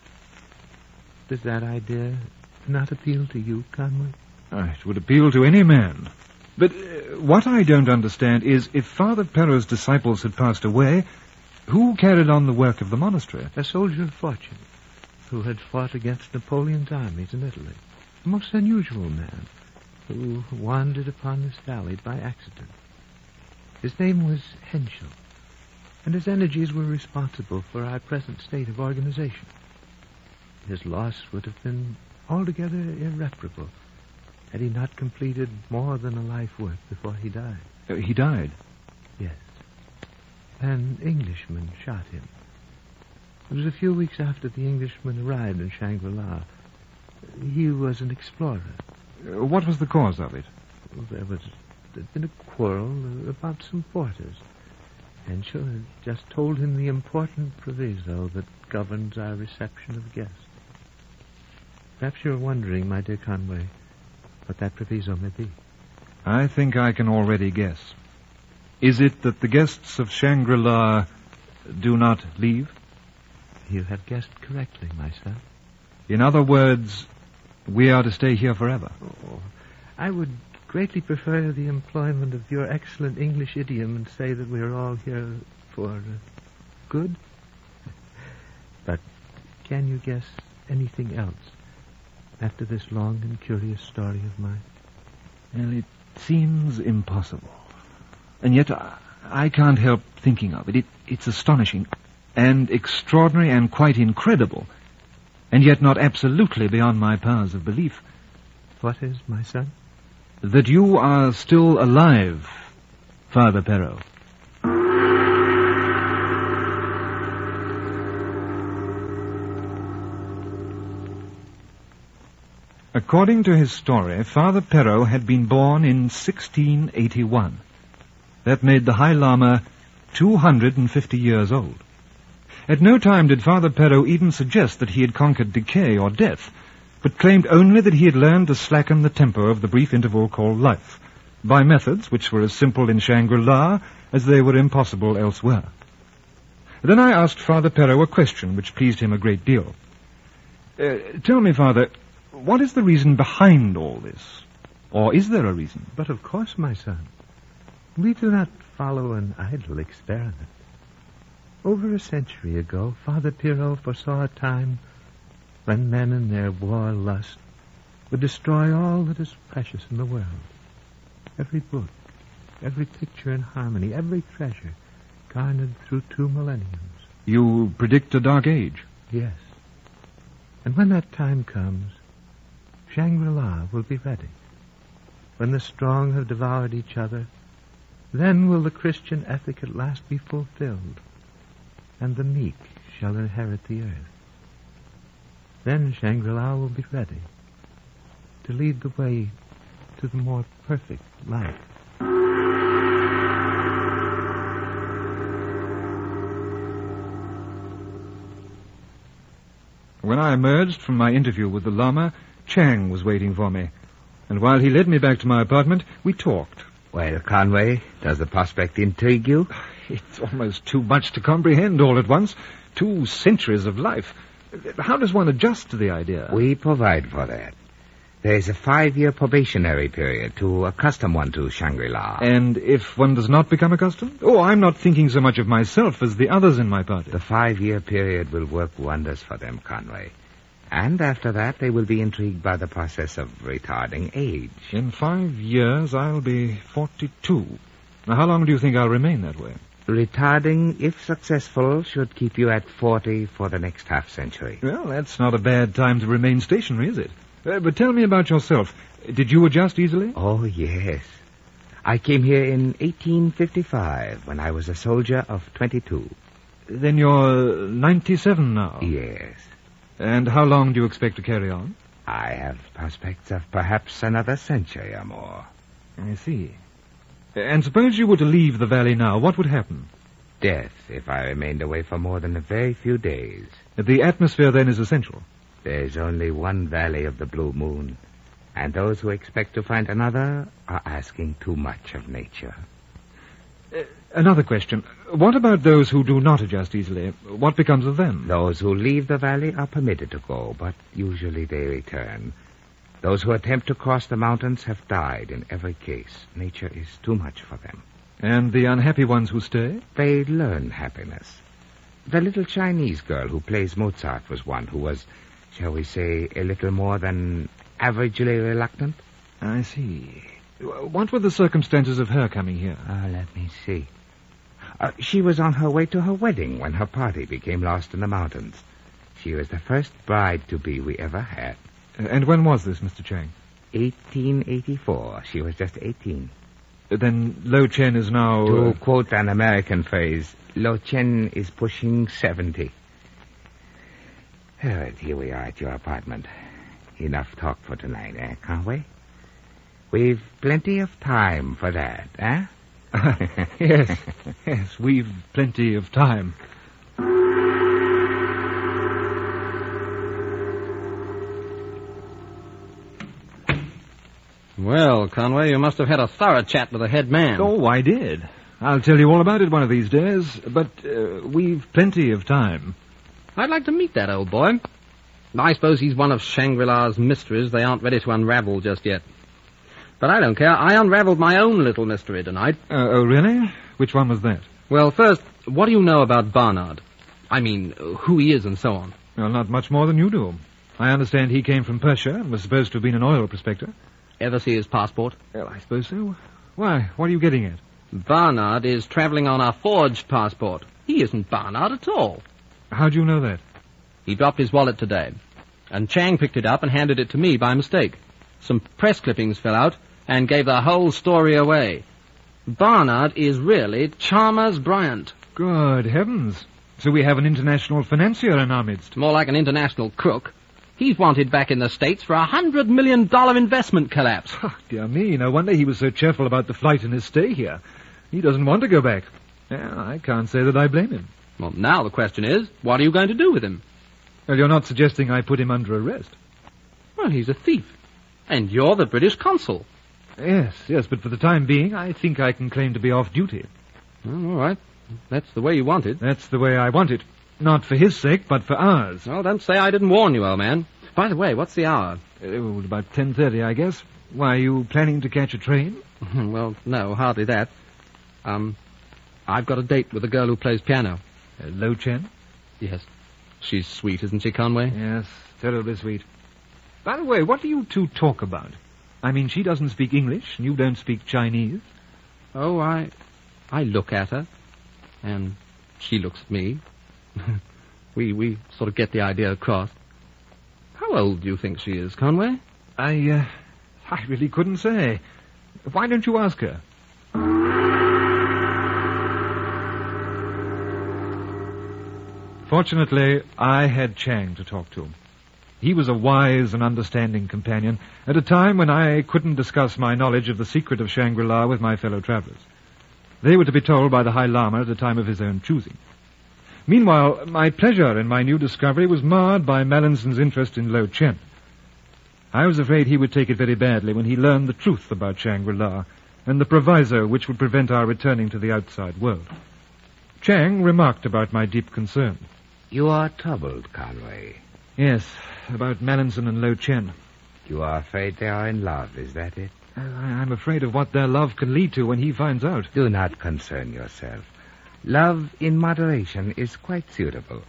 Does that idea not appeal to you, Conway? It would appeal to any man. But what I don't understand is, if Father Perrault's disciples had passed away, who carried on the work of the monastery? A soldier of fortune who had fought against Napoleon's armies in Italy. A most unusual man who wandered upon this valley by accident. His name was Henschel, and his energies were responsible for our present state of organization. His loss would have been altogether irreparable had he not completed more than a life work before he died. He died? Yes. An Englishman shot him. It was a few weeks after the Englishman arrived in Shangri-La. He was an explorer. What was the cause of it? There'd been a quarrel about some porters. Henshaw had just told him the important proviso that governs our reception of guests. Perhaps you're wondering, my dear Conway, what that proviso may be. I think I can already guess. Is it that the guests of Shangri-La do not leave? You have guessed correctly, my son. In other words, we are to stay here forever. Oh, I would greatly prefer the employment of your excellent English idiom and say that we're all here for good. But can you guess anything else after this long and curious story of mine? Well, it seems impossible. And yet I can't help thinking of it. It's astonishing and extraordinary and quite incredible, and yet not absolutely beyond my powers of belief. What is, my son? That you are still alive, Father Perrault. According to his story, Father Perrault had been born in 1681. That made the High Lama 250 years old. At no time did Father Perrault even suggest that he had conquered decay or death, but claimed only that he had learned to slacken the tempo of the brief interval called life, by methods which were as simple in Shangri-La as they were impossible elsewhere. Then I asked Father Perrault a question which pleased him a great deal. Tell me, Father, what is the reason behind all this? Or is there a reason? But of course, my son. We do not follow an idle experiment. Over a century ago, Father Perrault foresaw a time when men in their war lust would destroy all that is precious in the world. Every book, every picture in harmony, every treasure garnered through 2 millenniums. You predict a dark age? Yes. And when that time comes, Shangri-La will be ready. When the strong have devoured each other, then will the Christian ethic at last be fulfilled, and the meek shall inherit the earth. Then Shangri-La will be ready to lead the way to the more perfect life. When I emerged from my interview with the Lama, Chang was waiting for me, and while he led me back to my apartment, we talked. Well, Conway, does the prospect intrigue you? It's almost too much to comprehend all at once. 2 centuries of life. How does one adjust to the idea? We provide for that. There is a 5-year probationary period to accustom one to Shangri-La. And if one does not become accustomed? Oh, I'm not thinking so much of myself as the others in my party. The 5-year period will work wonders for them, Conway. And after that, they will be intrigued by the process of retarding age. In 5 years, I'll be 42. Now, how long do you think I'll remain that way? Retarding, if successful, should keep you at 40 for the next half-century. Well, that's not a bad time to remain stationary, is it? But tell me about yourself. Did you adjust easily? Oh, yes. I came here in 1855 when I was a soldier of 22. Then you're 97 now? Yes. And how long do you expect to carry on? I have prospects of perhaps another century or more. I see. And suppose you were to leave the valley now, what would happen? Death, if I remained away for more than a very few days. The atmosphere, then, is essential. There's only one valley of the Blue Moon, and those who expect to find another are asking too much of nature. Another question. What about those who do not adjust easily? What becomes of them? Those who leave the valley are permitted to go, but usually they return. Those who attempt to cross the mountains have died in every case. Nature is too much for them. And the unhappy ones who stay? They learn happiness. The little Chinese girl who plays Mozart was one who was, shall we say, a little more than averagely reluctant. I see. What were the circumstances of her coming here? Let me see. She was on her way to her wedding when her party became lost in the mountains. She was the first bride-to-be we ever had. And when was this, Mr. Chang? 1884. She was just 18. Then Lo Chen is now... To quote an American phrase, Lo Chen is pushing 70. And here we are at your apartment. Enough talk for tonight, Conway? We've plenty of time for that, eh? Yes, we've plenty of time. Well, Conway, you must have had a thorough chat with the head man. Oh, I did. I'll tell you all about it one of these days, but we've plenty of time. I'd like to meet that old boy. I suppose he's one of Shangri-La's mysteries they aren't ready to unravel just yet. But I don't care. I unraveled my own little mystery tonight. Oh, really? Which one was that? Well, first, what do you know about Barnard? I mean, who he is and so on. Well, not much more than you do. I understand he came from Persia and was supposed to have been an oil prospector. Ever see his passport? Well, I suppose so. Why? What are you getting at? Barnard is traveling on a forged passport. He isn't Barnard at all. How do you know that? He dropped his wallet today, and Chang picked it up and handed it to me by mistake. Some press clippings fell out and gave the whole story away. Barnard is really Chalmers Bryant. Good heavens. So we have an international financier in our midst. More like an international crook. He's wanted back in the States for $100 million investment collapse. Oh, dear me, no wonder he was so cheerful about the flight and his stay here. He doesn't want to go back. Well, I can't say that I blame him. Well, now the question is, what are you going to do with him? Well, you're not suggesting I put him under arrest? Well, he's a thief. And you're the British consul. Yes, but for the time being, I think I can claim to be off duty. Well, all right. That's the way you want it. That's the way I want it. Not for his sake, but for ours. Well, don't say I didn't warn you, old man. By the way, what's the hour? About 10:30, I guess. Why, are you planning to catch a train? Well, no, hardly that. I've got a date with the girl who plays piano. Lo Chen? Yes. She's sweet, isn't she, Conway? Yes, terribly sweet. By the way, what do you two talk about? I mean, she doesn't speak English, and you don't speak Chinese. Oh, I look at her, and she looks at me. We sort of get the idea across. How old do you think she is, Conway? I really couldn't say. Why don't you ask her? Fortunately, I had Chang to talk to. He was a wise and understanding companion at a time when I couldn't discuss my knowledge of the secret of Shangri-La with my fellow travelers. They were to be told by the High Lama at a time of his own choosing. Meanwhile, my pleasure in my new discovery was marred by Mallinson's interest in Lo Chen. I was afraid he would take it very badly when he learned the truth about Shangri-La and the proviso which would prevent our returning to the outside world. Chang remarked about my deep concern. You are troubled, Conway. Yes, about Mallinson and Lo Chen. You are afraid they are in love, is that it? I'm afraid of what their love can lead to when he finds out. Do not concern yourself. Love in moderation is quite suitable.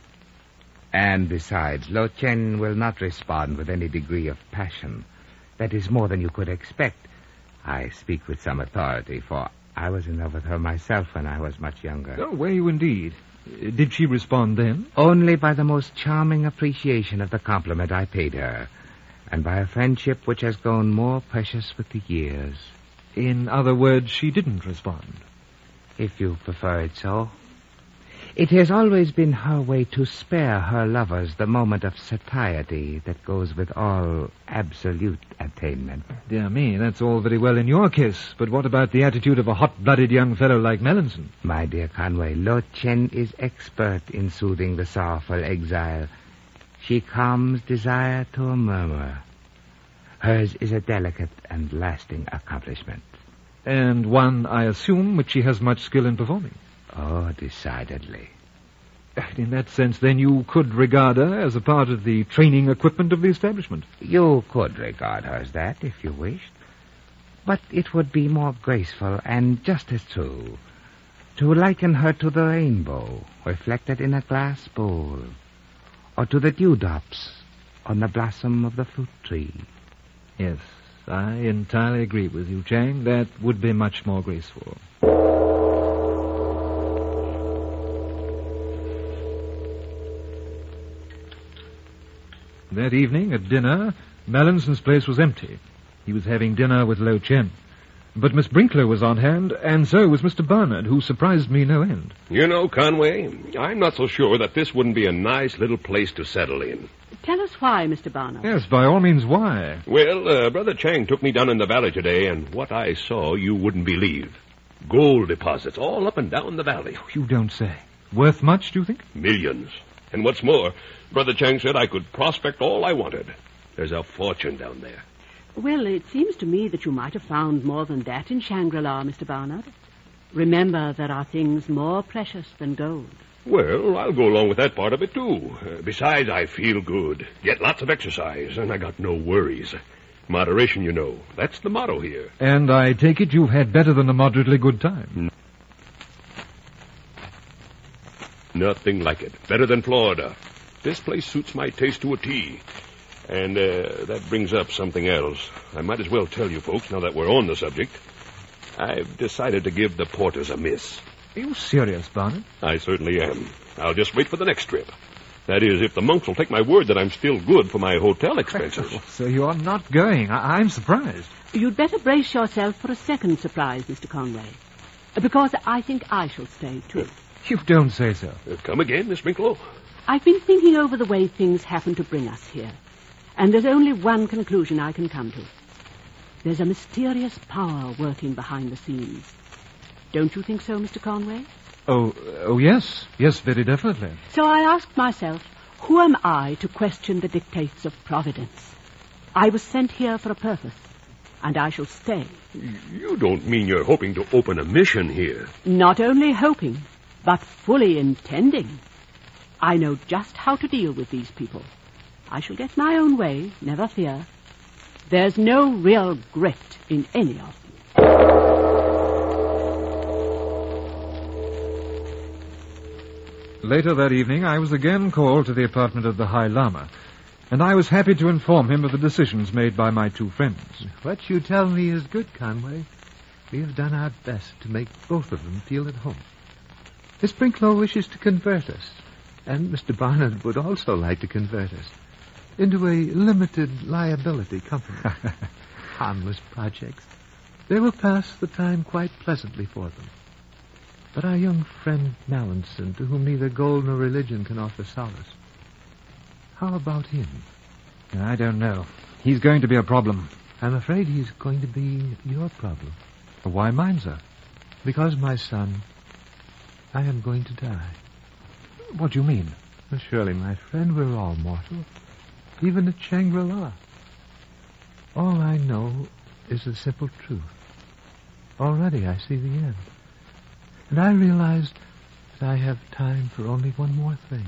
And besides, Lo Chen will not respond with any degree of passion. That is more than you could expect. I speak with some authority, for I was in love with her myself when I was much younger. Oh, were you indeed? Did she respond then? Only by the most charming appreciation of the compliment I paid her, and by a friendship which has grown more precious with the years. In other words, she didn't respond. If you prefer it so. It has always been her way to spare her lovers the moment of satiety that goes with all absolute attainment. Dear me, that's all very well in your case, but what about the attitude of a hot-blooded young fellow like Mallinson? My dear Conway, Lo Chen is expert in soothing the sorrowful exile. She calms desire to a murmur. Hers is a delicate and lasting accomplishment. And one, I assume, which she has much skill in performing. Oh, decidedly. In that sense, then, you could regard her as a part of the training equipment of the establishment. You could regard her as that, if you wished. But it would be more graceful and just as true to liken her to the rainbow reflected in a glass bowl, or to the dewdrops on the blossom of the fruit tree. Yes, I entirely agree with you, Chang. That would be much more graceful. That evening, at dinner, Mallinson's place was empty. He was having dinner with Lo Chen. But Miss Brinkler was on hand, and so was Mr. Barnard, who surprised me no end. You know, Conway, I'm not so sure that this wouldn't be a nice little place to settle in. Tell us why, Mr. Barnard. Yes, by all means, why? Well, Brother Chang took me down in the valley today, and what I saw you wouldn't believe. Gold deposits all up and down the valley. You don't say. Worth much, do you think? Millions. And what's more, Brother Chang said I could prospect all I wanted. There's a fortune down there. Well, it seems to me that you might have found more than that in Shangri-La, Mr. Barnard. Remember, there are things more precious than gold. Well, I'll go along with that part of it, too. Besides, I feel good. Get lots of exercise, and I got no worries. Moderation, you know. That's the motto here. And I take it you've had better than a moderately good time. Nothing like it. Better than Florida. This place suits my taste to a T. And that brings up something else. I might as well tell you folks, now that we're on the subject. I've decided to give the Porters a miss. Are you serious, Barnard? I certainly am. I'll just wait for the next trip. That is, if the monks will take my word that I'm still good for my hotel expenses. So you're not going. I'm surprised. You'd better brace yourself for a second surprise, Mr. Conway. Because I think I shall stay, too. You don't say so. Come again, Miss Winklow? I've been thinking over the way things happen to bring us here. And there's only one conclusion I can come to. There's a mysterious power working behind the scenes. Don't you think so, Mr. Conway? Oh, yes. Yes, very definitely. So I asked myself, who am I to question the dictates of Providence? I was sent here for a purpose, and I shall stay. You don't mean you're hoping to open a mission here? Not only hoping, but fully intending. I know just how to deal with these people. I shall get my own way, never fear. There's no real grit in any of them. Later that evening, I was again called to the apartment of the High Lama, and I was happy to inform him of the decisions made by my two friends. What you tell me is good, Conway. We have done our best to make both of them feel at home. Miss Brinklow wishes to convert us, and Mr. Barnard would also like to convert us into a limited liability company. Harmless projects. They will pass the time quite pleasantly for them. But our young friend Mallinson, to whom neither gold nor religion can offer solace, how about him? I don't know. He's going to be a problem. I'm afraid he's going to be your problem. Why mine, sir? Because, my son, I am going to die. What do you mean? Well, surely, my friend, we're all mortal. Even at Shangri-La. All I know is the simple truth. Already I see the end. And I realize that I have time for only one more thing.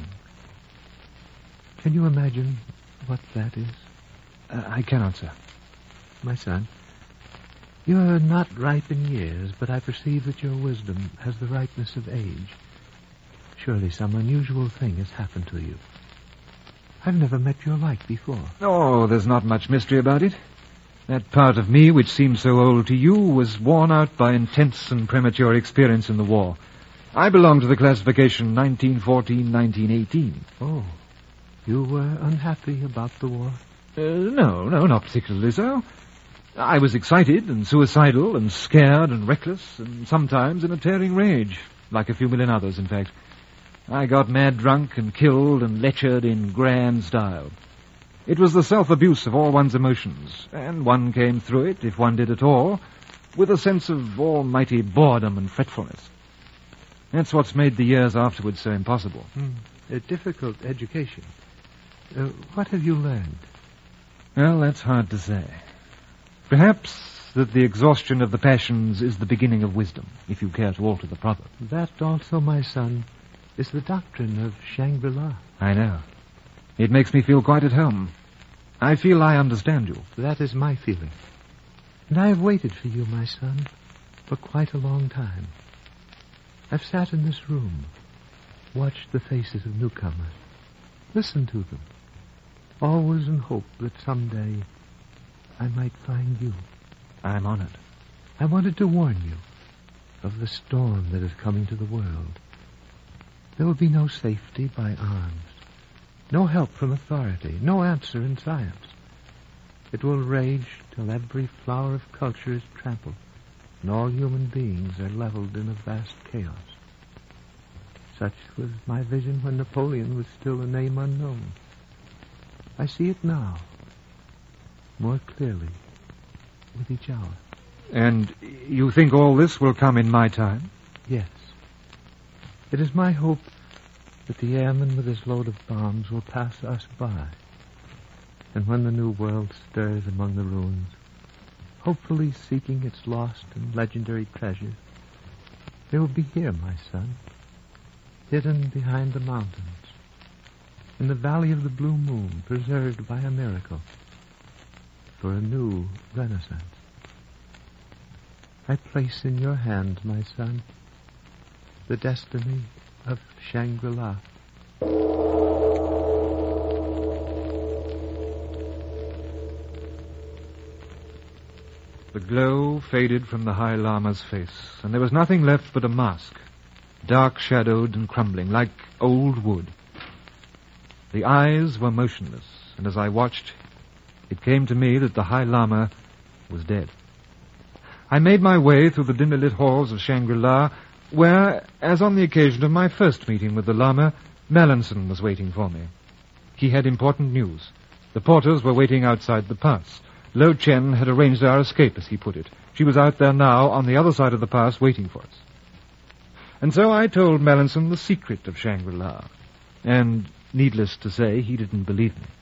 Can you imagine what that is? I cannot, sir. My son, you are not ripe in years, but I perceive that your wisdom has the ripeness of age. Surely some unusual thing has happened to you. I've never met your like before. Oh, there's not much mystery about it. That part of me which seemed so old to you was worn out by intense and premature experience in the war. I belong to the classification 1914-1918. Oh, you were unhappy about the war? No, not particularly so. I was excited and suicidal and scared and reckless and sometimes in a tearing rage, like a few million others, in fact. I got mad drunk and killed and lectured in grand style. It was the self-abuse of all one's emotions, and one came through it, if one did at all, with a sense of almighty boredom and fretfulness. That's what's made the years afterwards so impossible. A difficult education. What have you learned? Well, that's hard to say. Perhaps that the exhaustion of the passions is the beginning of wisdom, if you care to alter the proverb. That also, my son, is the doctrine of Shangri-La. I know. It makes me feel quite at home. I feel I understand you. That is my feeling. And I have waited for you, my son, for quite a long time. I've sat in this room, watched the faces of newcomers, listened to them, always in hope that someday I might find you. I'm honored. I wanted to warn you of the storm that is coming to the world. There will be no safety by arms, no help from authority, no answer in science. It will rage till every flower of culture is trampled, and all human beings are leveled in a vast chaos. Such was my vision when Napoleon was still a name unknown. I see it now, more clearly, with each hour. And you think all this will come in my time? Yes. It is my hope that the airman with his load of bombs will pass us by. And when the new world stirs among the ruins, hopefully seeking its lost and legendary treasures, they will be here, my son, hidden behind the mountains, in the valley of the blue moon, preserved by a miracle, for a new renaissance. I place in your hands, my son, the destiny of Shangri-La. The glow faded from the High Lama's face, and there was nothing left but a mask, dark-shadowed and crumbling, like old wood. The eyes were motionless, and as I watched, it came to me that the High Lama was dead. I made my way through the dimly lit halls of Shangri-La, where, as on the occasion of my first meeting with the Lama, Mallinson was waiting for me. He had important news. The porters were waiting outside the pass. Lo Chen had arranged our escape, as he put it. She was out there now, on the other side of the pass, waiting for us. And so I told Mallinson the secret of Shangri-La. And, needless to say, he didn't believe me.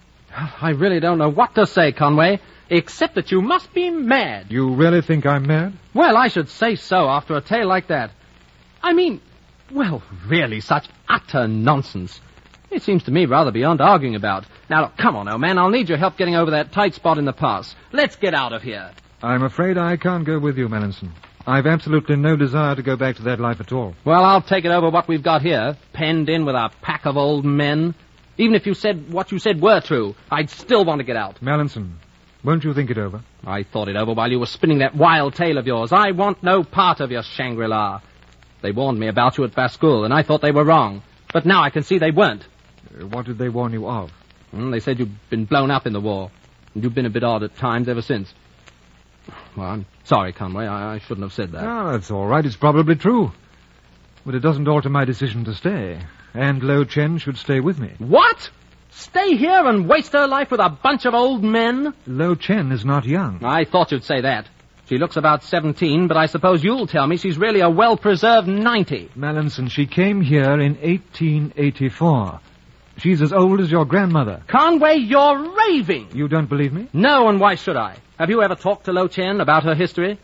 I really don't know what to say, Conway, except that you must be mad. You really think I'm mad? Well, I should say so after a tale like that. I mean, well, really, such utter nonsense. It seems to me rather beyond arguing about. Now, look, come on, old man. I'll need your help getting over that tight spot in the pass. Let's get out of here. I'm afraid I can't go with you, Mallinson. I've absolutely no desire to go back to that life at all. Well, I'll take it over what we've got here, penned in with a pack of old men. Even if you said what you said were true, I'd still want to get out. Mallinson, won't you think it over? I thought it over while you were spinning that wild tale of yours. I want no part of your Shangri-La. They warned me about you at Baskul, and I thought they were wrong. But now I can see they weren't. What did they warn you of? They said you'd been blown up in the war, and you've been a bit odd at times ever since. Well, I'm sorry, Conway. I shouldn't have said that. No, that's all right. It's probably true. But it doesn't alter my decision to stay. And Lo Chen should stay with me. What? Stay here and waste her life with a bunch of old men? Lo Chen is not young. I thought you'd say that. She looks about 17, but I suppose you'll tell me she's really a well-preserved 90. Mallinson, she came here in 1884. She's as old as your grandmother. Conway, you're raving. You don't believe me? No, and why should I? Have you ever talked to Lo Chen about her history?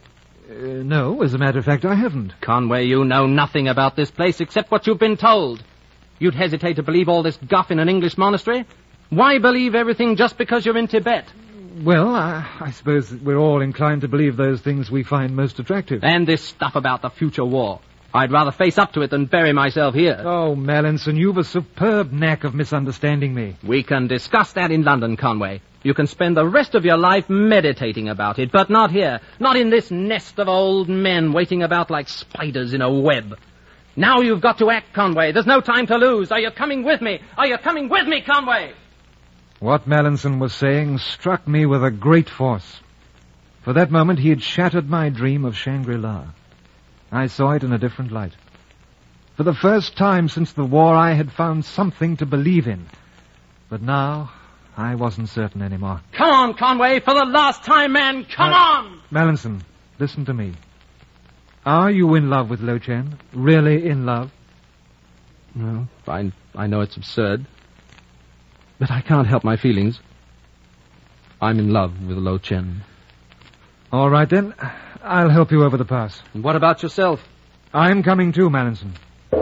No, as a matter of fact, I haven't. Conway, you know nothing about this place except what you've been told. You'd hesitate to believe all this guff in an English monastery? Why believe everything just because you're in Tibet? Well, I suppose we're all inclined to believe those things we find most attractive. And this stuff about the future war. I'd rather face up to it than bury myself here. Oh, Mallinson, you've a superb knack of misunderstanding me. We can discuss that in London, Conway. You can spend the rest of your life meditating about it, but not here. Not in this nest of old men waiting about like spiders in a web. Now you've got to act, Conway. There's no time to lose. Are you coming with me? Are you coming with me, Conway? What Mallinson was saying struck me with a great force. For that moment, he had shattered my dream of Shangri-La. I saw it in a different light. For the first time since the war, I had found something to believe in. But now, I wasn't certain anymore. Come on, Conway, for the last time, man. Come on! Mallinson, listen to me. Are you in love with Lo Chen? Really in love? Well, I know it's absurd. But I can't help my feelings. I'm in love with Lo Chen. All right, then. I'll help you over the pass. And what about yourself? I'm coming too, Mallinson.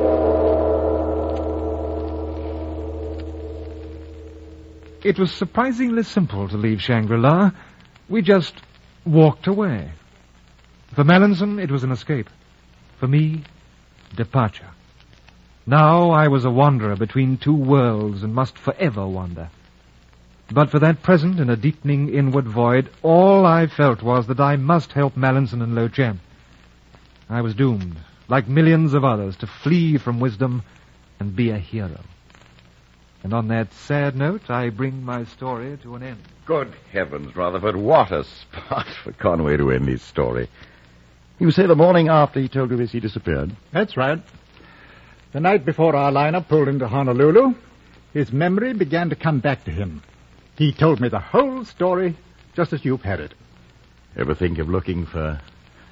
It was surprisingly simple to leave Shangri-La. We just walked away. For Mallinson, it was an escape. For me, departure. Now I was a wanderer between two worlds and must forever wander. But for that present in a deepening inward void, all I felt was that I must help Mallinson and Lo Chen. I was doomed, like millions of others, to flee from wisdom and be a hero. And on that sad note, I bring my story to an end. Good heavens, Rutherford, what a spot for Conway to end his story. You say the morning after he told you this, he disappeared? That's right. The night before our liner pulled into Honolulu, his memory began to come back to him. He told me the whole story, just as you've had it. Ever think of looking for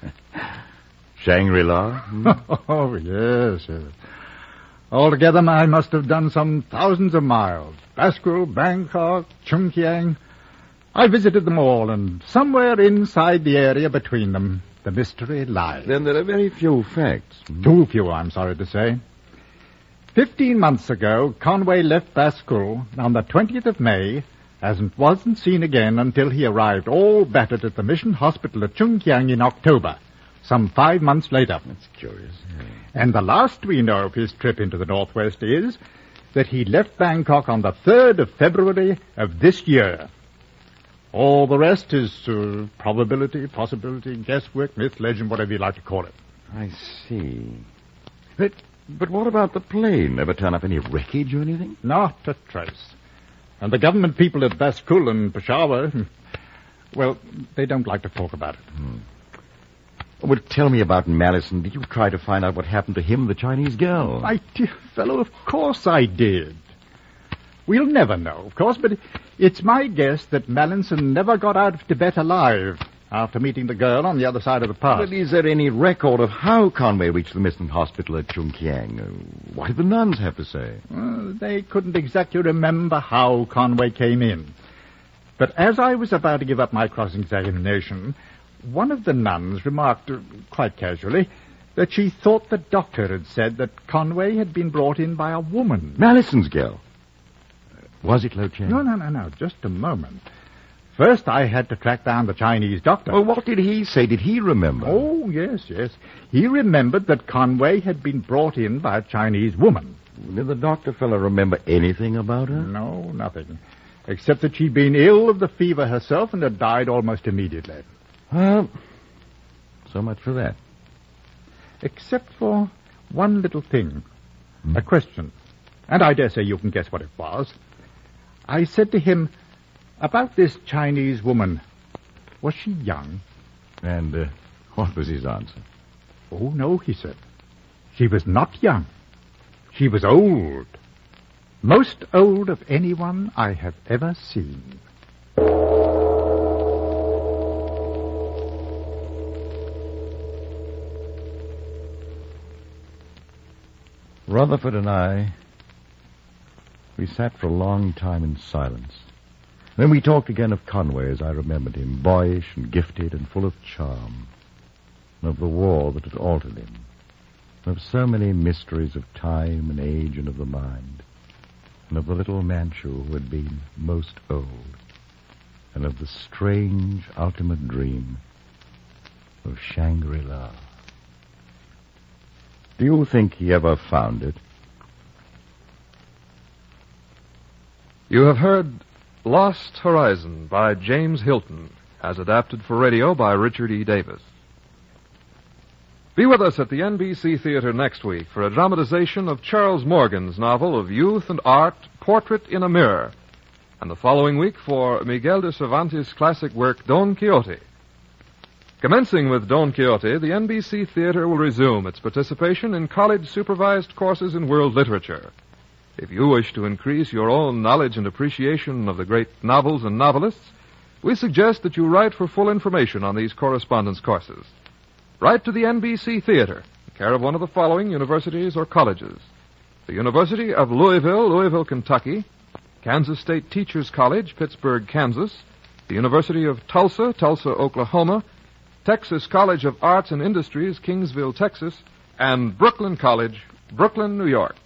Shangri-La? Oh, yes. Altogether, I must have done some thousands of miles. Baskul, Bangkok, Chungkiang. I visited them all, and somewhere inside the area between them, the mystery lies. Then there are very few facts. Too few, I'm sorry to say. 15 months ago, Conway left Baskul on the 20th of May, and wasn't seen again until he arrived all battered at the mission hospital at Chungkiang in October, some 5 months later. That's curious. Yeah. And the last we know of his trip into the Northwest is that he left Bangkok on the 3rd of February of this year. All the rest is probability, possibility, guesswork, myth, legend, whatever you like to call it. I see. But what about the plane? Never turn up any wreckage or anything? Not a trace. And the government people at Baskul and Peshawar, well, they don't like to talk about it. Well, tell me about Mallison. Did you try to find out what happened to him, the Chinese girl? My dear fellow, of course I did. We'll never know, of course, but it's my guess that Mallison never got out of Tibet alive after meeting the girl on the other side of the pass. But is there any record of how Conway reached the mission hospital at Chungkiang? What did the nuns have to say? They couldn't exactly remember how Conway came in. But as I was about to give up my cross-examination, one of the nuns remarked, quite casually, that she thought the doctor had said that Conway had been brought in by a woman. Mallison's girl. Was it Lo Chen? No, just a moment. First, I had to track down the Chinese doctor. Well, what did he say? Did he remember? Oh, yes. He remembered that Conway had been brought in by a Chinese woman. Did the doctor fellow remember anything about her? No, nothing. Except that she'd been ill of the fever herself and had died almost immediately. Well, so much for that. Except for one little thing. A question. And I dare say you can guess what it was. I said to him, about this Chinese woman, was she young? And what was his answer? Oh, no, he said. She was not young. She was old. Most old of anyone I have ever seen. Rutherford and I, we sat for a long time in silence. Then we talked again of Conway as I remembered him, boyish and gifted and full of charm, and of the war that had altered him, and of so many mysteries of time and age and of the mind, and of the little Manchu who had been most old, and of the strange ultimate dream of Shangri-La. Do you think he ever found it? You have heard Lost Horizon by James Hilton, as adapted for radio by Richard E. Davis. Be with us at the NBC Theater next week for a dramatization of Charles Morgan's novel of youth and art, Portrait in a Mirror, and the following week for Miguel de Cervantes' classic work, Don Quixote. Commencing with Don Quixote, the NBC Theater will resume its participation in college-supervised courses in world literature. If you wish to increase your own knowledge and appreciation of the great novels and novelists, we suggest that you write for full information on these correspondence courses. Write to the NBC Theater, in care of one of the following universities or colleges: the University of Louisville, Kentucky; Kansas State Teachers College, Pittsburgh, Kansas; the University of Tulsa, Oklahoma; Texas College of Arts and Industries, Kingsville, Texas; and Brooklyn College, Brooklyn, New York.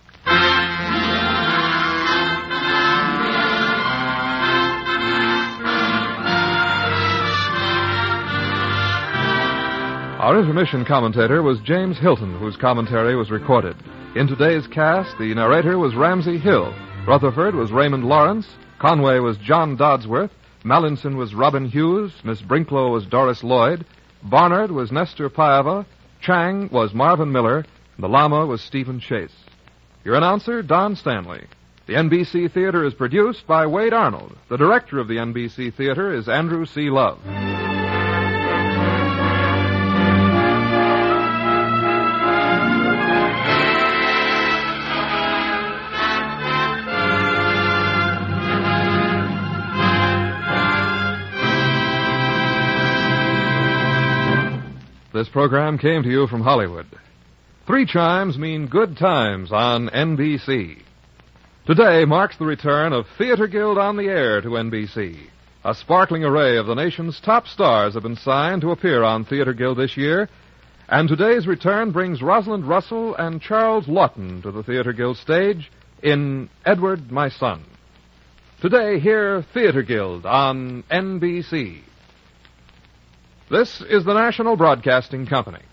Our intermission commentator was James Hilton, whose commentary was recorded. In today's cast, the narrator was Ramsey Hill. Rutherford was Raymond Lawrence. Conway was John Dodsworth. Mallinson was Robin Hughes. Miss Brinklow was Doris Lloyd. Barnard was Nestor Paiva. Chang was Marvin Miller. And the Lama was Stephen Chase. Your announcer, Don Stanley. The NBC Theater is produced by Wade Arnold. The director of the NBC Theater is Andrew C. Love. this program came to you from Hollywood. 3 chimes mean good times on NBC. Today marks the return of Theater Guild on the Air to NBC. A sparkling array of the nation's top stars have been signed to appear on Theater Guild this year, and today's return brings Rosalind Russell and Charles Lawton to the Theater Guild stage in Edward, My Son. Today, hear Theater Guild on NBC. This is the National Broadcasting Company.